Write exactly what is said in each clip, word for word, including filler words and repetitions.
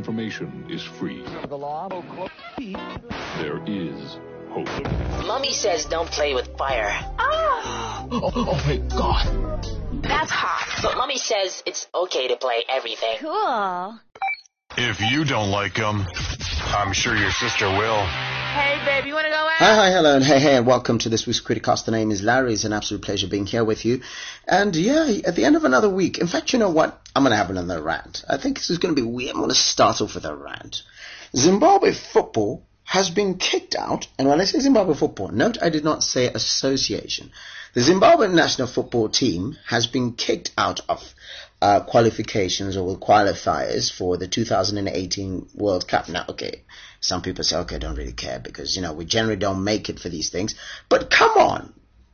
information is free. The law. There is hope. Mommy says don't play with fire. Oh, oh, oh my God. That's hot. But Mommy says it's okay to play everything. Cool. If you don't like them, I'm sure your sister will. Hey, babe, you want to go out? Hi, hi, hello, and hey, hey, and welcome to this week's Criticast. The name is Larry. It's an absolute pleasure being here with you. And yeah, at the end of another week, in fact, you know what? I'm going to have another rant. I think this is going to be weird. I'm going to start off with a rant. Zimbabwe football has been kicked out, and when I say Zimbabwe football, note I did not say association. The Zimbabwe national football team has been kicked out of uh, qualifications or qualifiers for the two thousand eighteen World Cup. Now, okay, some people say, okay, I don't really care because, you know, we generally don't make it for these things. But come on.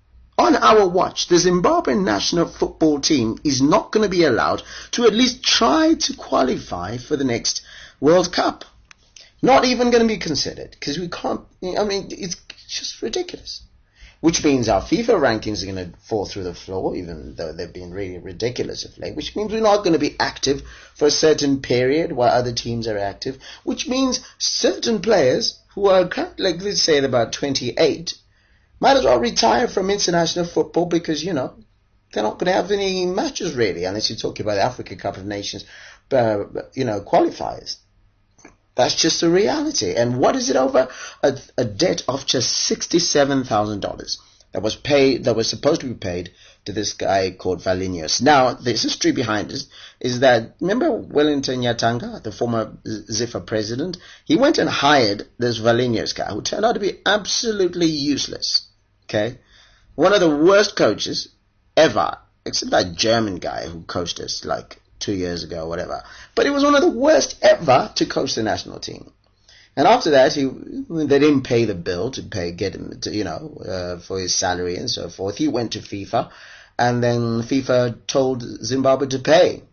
On our watch, the Zimbabwe national football team is not going to be allowed to at least try to qualify for the next World Cup. Not even going to be considered because we can't, I mean, it's just ridiculous. Which means our FIFA rankings are going to fall through the floor, even though they've been really ridiculous of late. Which means we're not going to be active for a certain period while other teams are active. Which means certain players who are, like, let's say at about twenty-eight, might as well retire from international football because, you know, they're not going to have any matches really, unless you're talking about the Africa Cup of Nations, uh, you know, qualifiers. That's just a reality. And what is it over? A, a debt of just sixty-seven thousand dollars that was paid, that was supposed to be paid to this guy called Valinius. Now, the history behind this is that, remember Wellington Nyatanga, the former Ziffa president? He went and hired this Valinius guy who turned out to be absolutely useless. Okay? One of the worst coaches ever, except that German guy who coached us like two years ago or whatever. But he was one of the worst ever to coach the national team. And after that, he they didn't pay the bill to pay, get him, to, you know, uh, for his salary and so forth. He went to FIFA, and then FIFA told Zimbabwe to pay.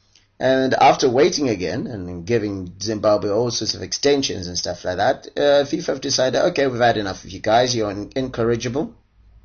And after waiting again and giving Zimbabwe all sorts of extensions and stuff like that, uh, FIFA decided, okay, we've had enough of you guys. You're in- incorrigible.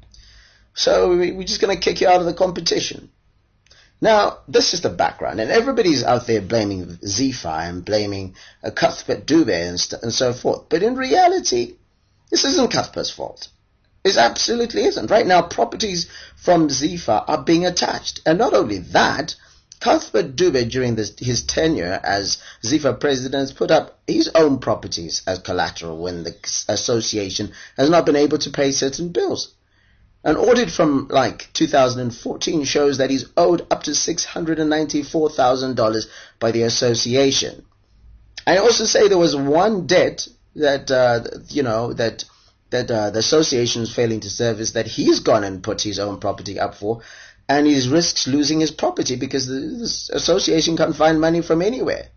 So we, we're just going to kick you out of the competition. Now, this is the background, and everybody's out there blaming Ziffa and blaming uh, Cuthbert Dube and, st- and so forth. But in reality, this isn't Cuthbert's fault. It absolutely isn't. Right now, properties from Ziffa are being attached. And not only that, Cuthbert Dube, during this, his tenure as Ziffa president, has put up his own properties as collateral when the association has not been able to pay certain bills. An audit from like two thousand fourteen shows that he's owed up to six hundred ninety-four thousand dollars by the association. I also say there was one debt that, uh, you know, that that uh, the association is failing to service that he's gone and put his own property up for, and he risks losing his property because the, the association can't find money from anywhere.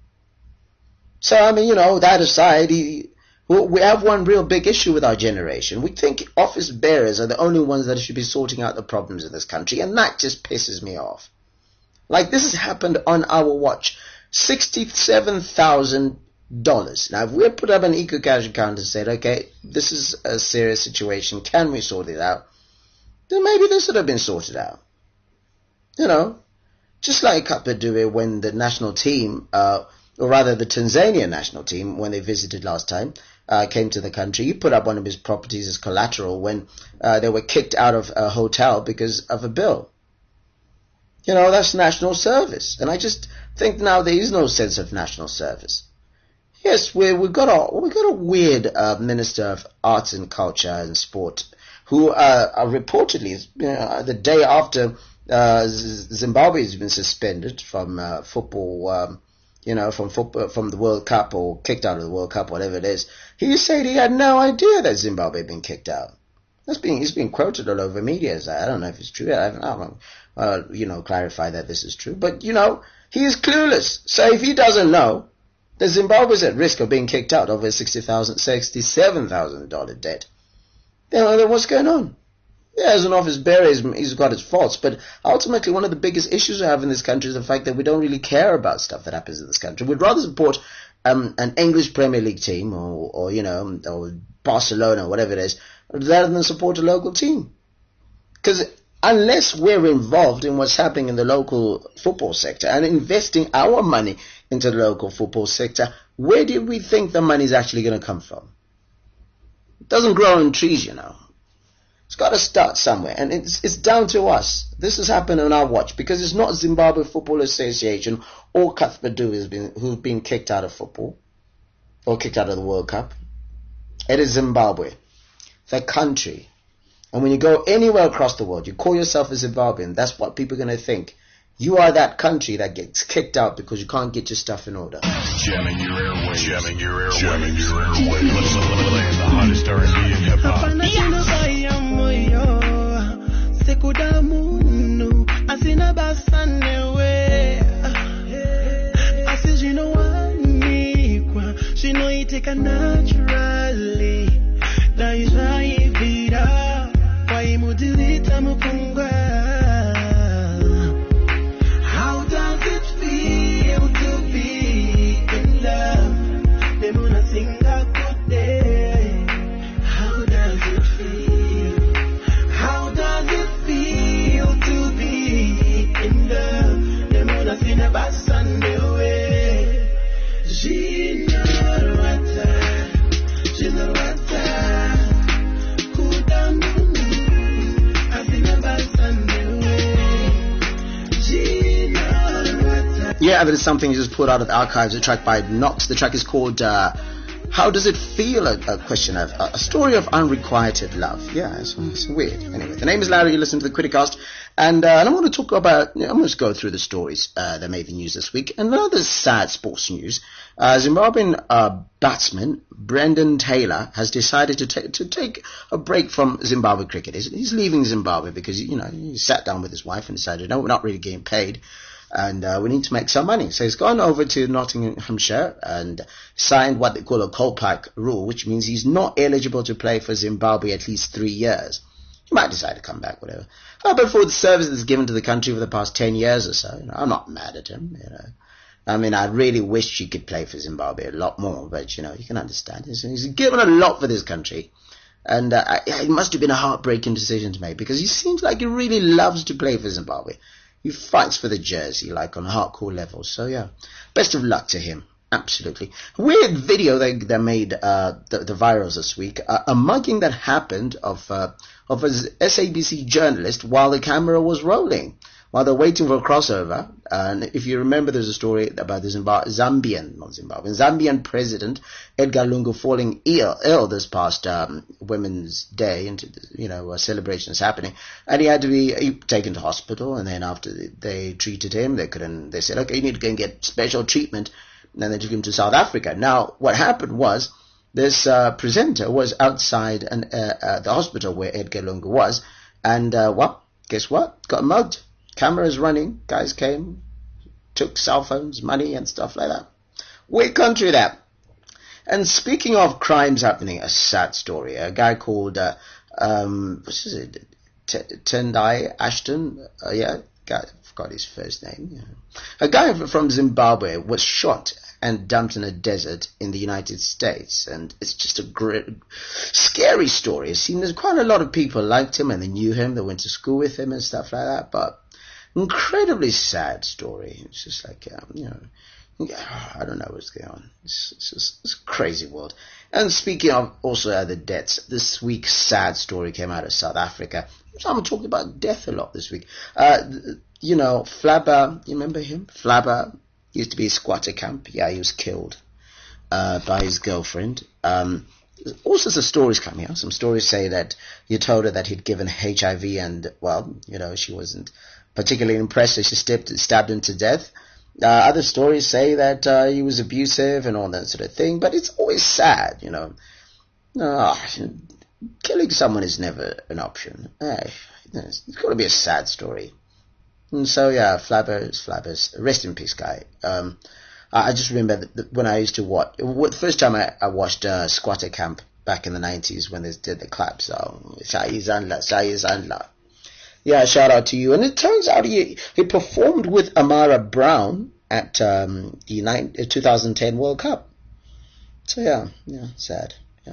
So, I mean, you know, that aside, he... we have one real big issue with our generation. We think office bearers are the only ones that should be sorting out the problems in this country, and that just pisses me off. Like, this has happened on our watch. sixty-seven thousand dollars. Now, if we had put up an EcoCash account and said, okay, this is a serious situation, can we sort it out? Then maybe this would have been sorted out. You know, just like Cuthbert Dube when the national team, uh, or rather the Tanzania national team, when they visited last time, Uh, came to the country, he put up one of his properties as collateral when uh, they were kicked out of a hotel because of a bill. You know, that's national service. And I just think now there is no sense of national service. Yes, we, we've got a, we've got a weird uh, Minister of Arts and Culture and Sport who uh, are reportedly, you know, the day after uh, Zimbabwe has been suspended from uh, football, um, you know, from football, from the World Cup or kicked out of the World Cup, whatever it is. He said he had no idea that Zimbabwe had been kicked out. That's being, he's been quoted all over media. I don't know if it's true. I haven't, I haven't uh, you know, clarify that this is true. But, you know, he is clueless. So if he doesn't know that Zimbabwe is at risk of being kicked out over a sixty thousand dollars, sixty-seven thousand dollars debt, then, then what's going on? Yeah, as an office bearer, he's, he's got his faults, but ultimately one of the biggest issues we have in this country is the fact that we don't really care about stuff that happens in this country. We'd rather support um, an English Premier League team or, or, you know, or Barcelona, whatever it is, rather than support a local team. Because unless we're involved in what's happening in the local football sector and investing our money into the local football sector, where do we think the money is actually going to come from? It doesn't grow on trees, you know. It's got to start somewhere, and it's it's down to us. This has happened on our watch, because it's not Zimbabwe Football Association or Cuthbert who's been who've been kicked out of football or kicked out of the World Cup. It is Zimbabwe, the country. And when you go anywhere across the world, you call yourself a Zimbabwean, that's what people are going to think. You are that country that gets kicked out because you can't get your stuff in order. Jamming your airways, jamming your airways, jamming your airways. Let's play the hottest R and B in hip hop. She know you take a naturally. Now you try it up. Why you modulate mukunga? How does it feel to be in love? They wanna sing a good day. How does it feel? How does it feel to be in love? They wanna sing a bass Sunday way. She Yeah, that is something you just pulled out of the archives, a track by Knox. The track is called uh, How Does It Feel? A, a question of a, a story of unrequited love. Yeah, it's, it's weird. Anyway, the name is Larry. You listen to the Criticast, and, uh, and I'm going to talk about, you know, I'm going to go through the stories uh, that made the news this week. And another sad sports news. Uh, Zimbabwean uh, batsman Brendan Taylor has decided to, ta- to take a break from Zimbabwe cricket. He's, he's leaving Zimbabwe because, you know, he sat down with his wife and decided, no, we're not really getting paid. And uh, we need to make some money. So he's gone over to Nottinghamshire and signed what they call a Kolpak rule, which means he's not eligible to play for Zimbabwe at least three years. He might decide to come back, whatever. Uh, but for the service that's given to the country for the past ten years or so, you know, I'm not mad at him. You know, I mean, I really wish he could play for Zimbabwe a lot more, but you know, you can understand. He's, he's given a lot for this country. And uh, it must have been a heartbreaking decision to make, because he seems like he really loves to play for Zimbabwe. He fights for the jersey, like on a hardcore level. So, yeah, best of luck to him. Absolutely. Weird video they, they made, uh, the, the virals this week. Uh, a mugging that happened of, uh, of an S A B C journalist while the camera was rolling, while they're waiting for a crossover. And if you remember, there's a story about the Zimba- Zambian, not Zimbabwean, Zambian president Edgar Lungu falling ill, ill this past um, Women's Day, and you know, a celebration is happening, and he had to be taken to hospital. And then after they treated him, they couldn't. They said, okay, you need to go and get special treatment. And then they took him to South Africa. Now, what happened was this uh, presenter was outside an, uh, uh, the hospital where Edgar Lungu was, and uh, well, guess what? Got mugged. Cameras running, guys came, took cell phones, money and stuff like that. Weird country that. And speaking of crimes happening, a sad story. A guy called, uh, um, what is it, T- Tendai Ashton, uh, yeah, guy, I forgot his first name. Yeah. A guy from Zimbabwe was shot and dumped in a desert in the United States. And it's just a great, scary story. It seems there's quite a lot of people liked him and they knew him, they went to school with him and stuff like that, but incredibly sad story. It's just like, um, you know, I don't know what's going on. It's, it's just it's a crazy world. And speaking of also other deaths, this week's sad story came out of South Africa. So I'm talking about death a lot this week. Uh, you know, Flabber, you remember him? Flabber used to be a squatter camp. Yeah, he was killed uh, by his girlfriend. Um, all sorts of stories coming out. Some stories say that he told her that he'd given H I V and, well, you know, she wasn't particularly impressed, so she stabbed, stabbed him to death. Uh, other stories say that uh, he was abusive and all that sort of thing, but it's always sad, you know. Oh, killing someone is never an option. Eh, it's got to be a sad story. And so, yeah, Flabbers, Flabbers, rest in peace, guy. Um, I just remember that, that when I used to watch, the first time I, I watched uh, Squatter Camp back in the nineties when they did the clap song, Shayi Zandla, Shayi Zandla. Yeah, shout out to you. And it turns out he, he performed with Amara Brown at um, the nine, uh, two thousand ten World Cup. So, yeah, yeah, sad. Yeah.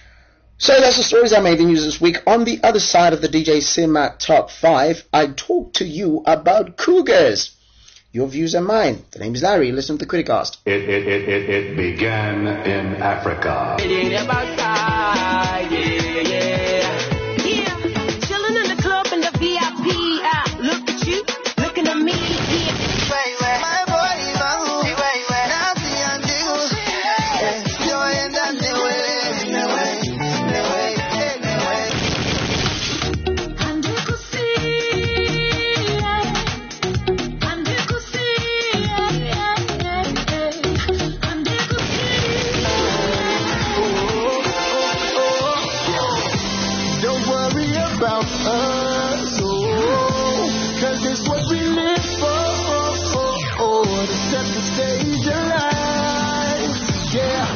So that's the stories I made the news this week. On the other side of the D J Simac Top five, I talked to you about cougars. Your views are mine. The name is Larry. Listen to the Criticast. It, it, it, it, it began in Africa. It ain't about time, yeah, yeah. Yeah, chilling in the club in the V I P. Ah, look at you, looking at me. Yeah. My boy, Babu, Nazi and Digo. Joy and dance the way, the way, the way, the way. And you could see, and you could see, and you could see. Don't worry about us, oh, cause it's what we live for, oh, oh, oh, to set the stage alive, yeah.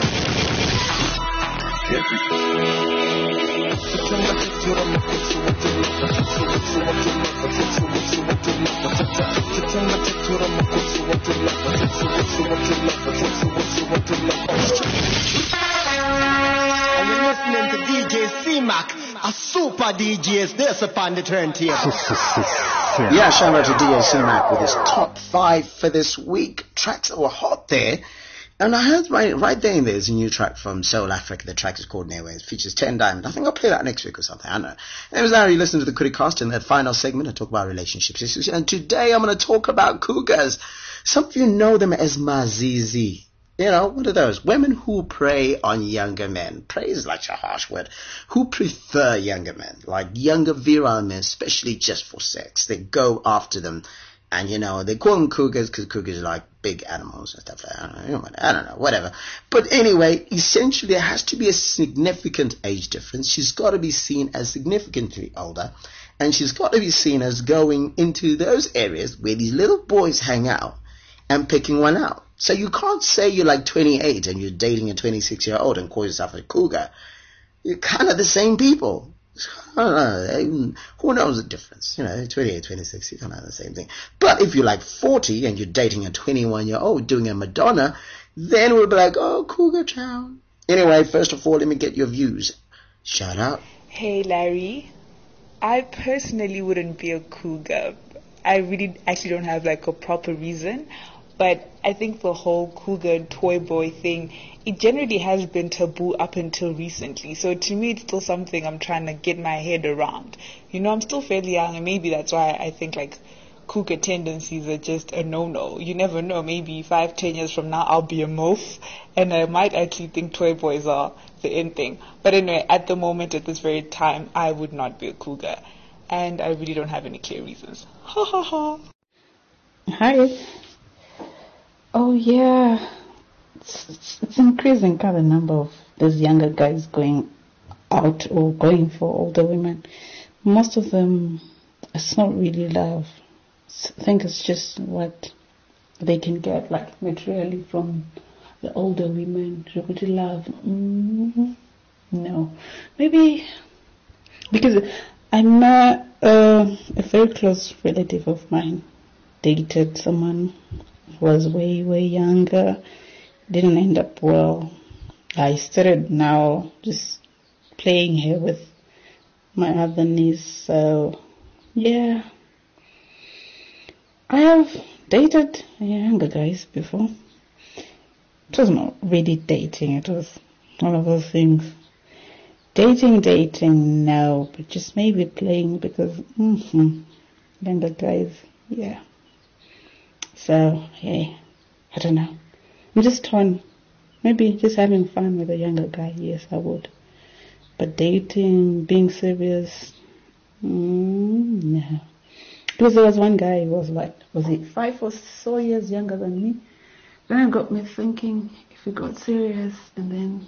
And you're listening to D J C-Mac, a super D J is this upon the turntable. Yeah, shout out to D J C-Mac with his top five for this week. Tracks that were hot there. And I heard right, right there and there's a new track from Soul Africa. The track is called Nearway. It features ten Diamond. I think I'll play that next week or something. I don't know. And it was Larry. Listen to the Criticast. In that final segment, I talk about relationships issues. And today I'm going to talk about cougars. Some of you know them as Mazizi. You know, what are those? Women who prey on younger men. Prey is like a harsh word. Who prefer younger men. Like younger virile men, especially just for sex. They go after them. And, you know, they call them cougars because cougars are like big animals and stuff like that. I don't know, I don't know, whatever. But anyway, essentially, there has to be a significant age difference. She's got to be seen as significantly older. And she's got to be seen as going into those areas where these little boys hang out and picking one out. So you can't say you're like twenty-eight and you're dating a twenty-six-year-old and call yourself a cougar. You're kind of the same people. I don't know. Who knows the difference? You know, twenty-eight, twenty-six, you kind of have the same thing. But if you're like forty and you're dating a twenty-one-year-old doing a Madonna, then we'll be like, oh, cougar child. Anyway, first of all, let me get your views. Shout out. Hey, Larry. I personally wouldn't be a cougar. I really actually don't have like a proper reason. But I think the whole cougar toy boy thing, it generally has been taboo up until recently. So to me, it's still something I'm trying to get my head around. You know, I'm still fairly young, and maybe that's why I think like cougar tendencies are just a no-no. You never know. Maybe five, ten years from now, I'll be a MILF, and I might actually think toy boys are the end thing. But anyway, at the moment, at this very time, I would not be a cougar. And I really don't have any clear reasons. Ha ha ha. Hi. Oh yeah, it's, it's, it's increasing kind of number of those younger guys going out or going for older women. Most of them, it's not really love. I think it's just what they can get, like materially from the older women. Really love? Mm, no, maybe because I'm a, uh, a very close relative of mine dated someone was way, way younger, didn't end up well. I started now just playing here with my other niece, so yeah. I have dated younger guys before. It was not really dating, it was one of those things. Dating, dating, no, but just maybe playing because, mm-hmm, younger guys, yeah. So, hey, I don't know. I'm just torn. Maybe just having fun with a younger guy, yes, I would. But dating, being serious, mm, no. Because there was one guy who was like, was he five or so years younger than me? Then it got me thinking, if we got serious, and then,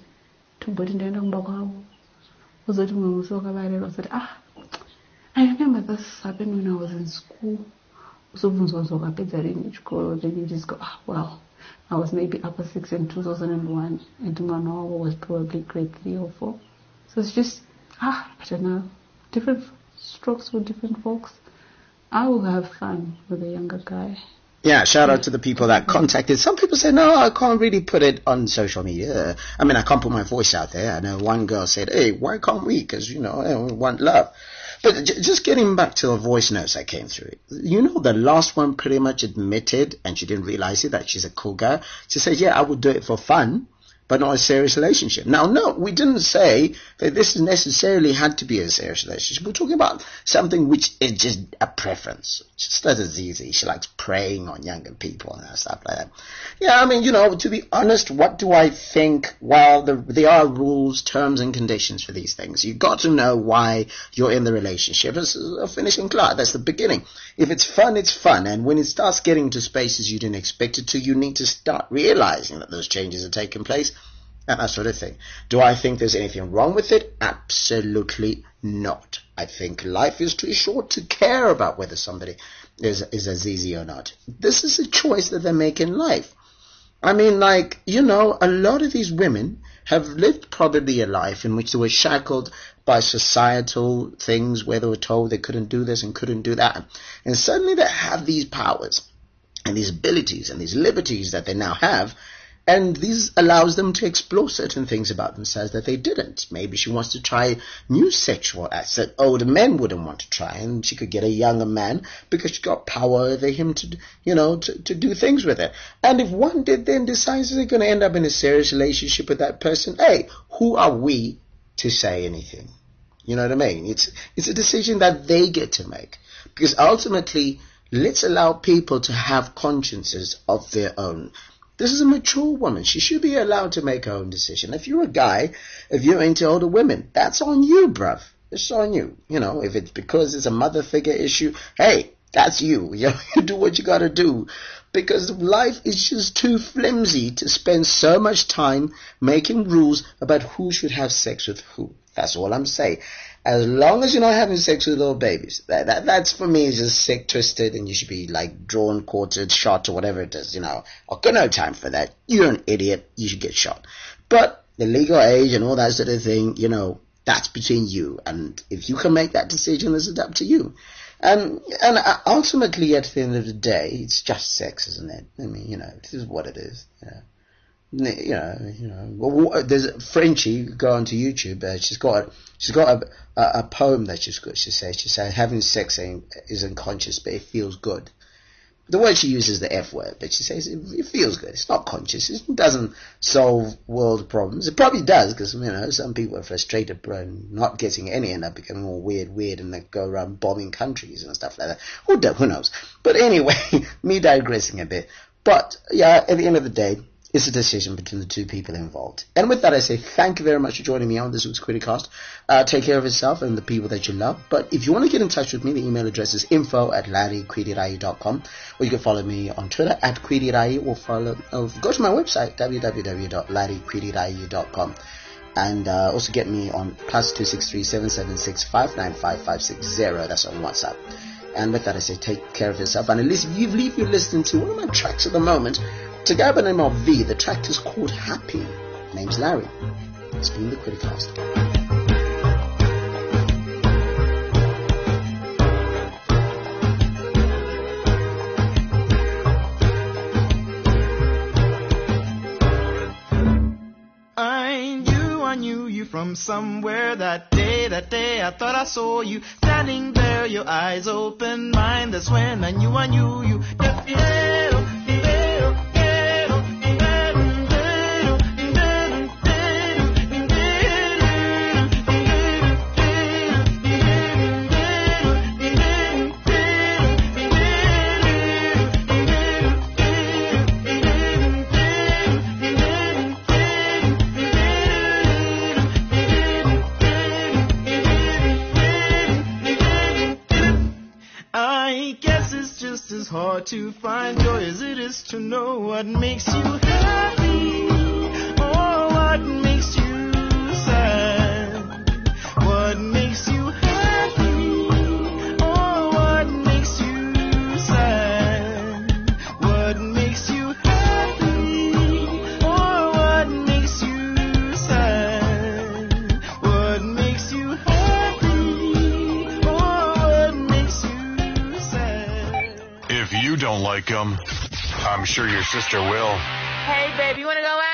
I said, ah, I remember this happened when I was in school. So then you just go, ah, well, I was maybe upper six in two thousand one, and Tumano was probably grade three or four. So it's just, ah, I don't know, different strokes for different folks. I will have fun with a younger guy. Yeah, shout out to the people that contacted. Some people say, no, I can't really put it on social media. I mean, I can't put my voice out there. I know one girl said, hey, why can't we? Because, you know, we want love. But j- just getting back to the voice notes that came through, you know, the last one pretty much admitted, and she didn't realize it, that she's a cool girl. She said, yeah, I would do it for fun, but not a serious relationship. Now, no, we didn't say that this necessarily had to be a serious relationship. We're talking about something which is just a preference. Just as easy. She likes preying on younger people and stuff like that. Yeah, I mean, you know, to be honest, what do I think? Well, the, there are rules, terms, and conditions for these things. You've got to know why you're in the relationship. It's a finishing clause. That's the beginning. If it's fun, it's fun. And when it starts getting to spaces you didn't expect it to, you need to start realizing that those changes are taking place. And that sort of thing. Do I think there's anything wrong with it? Absolutely not. I think life is too short to care about whether somebody is, is as easy or not. This is a choice that they make in life. I mean, like, you know, a lot of these women have lived probably a life in which they were shackled by societal things where they were told they couldn't do this and couldn't do that. And suddenly they have these powers and these abilities and these liberties that they now have. And this allows them to explore certain things about themselves that they didn't. Maybe she wants to try new sexual acts that older men wouldn't want to try, and she could get a younger man because she got power over him to, you know, to, to do things with it. And if one did then decides they're going to end up in a serious relationship with that person, hey, who are we to say anything? You know what I mean? It's it's a decision that they get to make. Because ultimately, let's allow people to have consciences of their own. This is a mature woman. She should be allowed to make her own decision. If you're a guy, if you're into older women, that's on you, bruv. It's on you. You know, if it's because it's a mother figure issue, hey, that's you. You know, you do what you gotta do. Because life is just too flimsy to spend so much time making rules about who should have sex with who. That's all I'm saying. As long as you're not having sex with little babies, that, that that's for me is just sick, twisted, and you should be like drawn, quartered, shot, or whatever it is. You know, I've got no time for that. You're an idiot. You should get shot. But the legal age and all that sort of thing, you know, that's between you. And if you can make that decision, it's up to you. Um, and ultimately, at the end of the day, it's just sex, isn't it? I mean, you know, this is what it is. You know. You know, you know. Well, there's a Frenchie. Go onto YouTube. Uh, she's got, a, she's got a, a, a poem that she's got. She says, she says, having sex ain't, isn't conscious, but it feels good. The word she uses is the F word, but she says it, it feels good. It's not conscious. It doesn't solve world problems. It probably does, because you know some people are frustrated by not getting any, and up becoming all weird, weird, and they go around bombing countries and stuff like that. Who knows? Who knows? But anyway, me digressing a bit. But yeah, at the end of the day, it's a decision between the two people involved. And with that, I say thank you very much for joining me on this week's Criticast. Uh, take care of yourself and the people that you love. But if you want to get in touch with me, the email address is info at larry kwirirai dot com. Or you can follow me on Twitter at kwirirai, or follow, or go to my website, w w w dot larry kwirirai dot com. And uh, also get me on plus two six three, seven seven six, five nine five, five six zero. That's on WhatsApp. And with that, I say take care of yourself. And at least if you leave you listening to one of my tracks at the moment, it's a guy by the name of V. The track is called Happy. My name's Larry. It's been the Criticast. I knew, I knew you from somewhere that day, that day I thought I saw you standing there, your eyes open, mine, that's when I knew, I knew you. Yeah, yeah. As hard to find joy as it is to know what makes you happy or what makes you sad. What makes you happy or what makes you sad. What makes you happy or what makes you sad. What makes you happy or what makes you sad. If you don't like them, I'm sure your sister will. Hey, baby, you want to go out?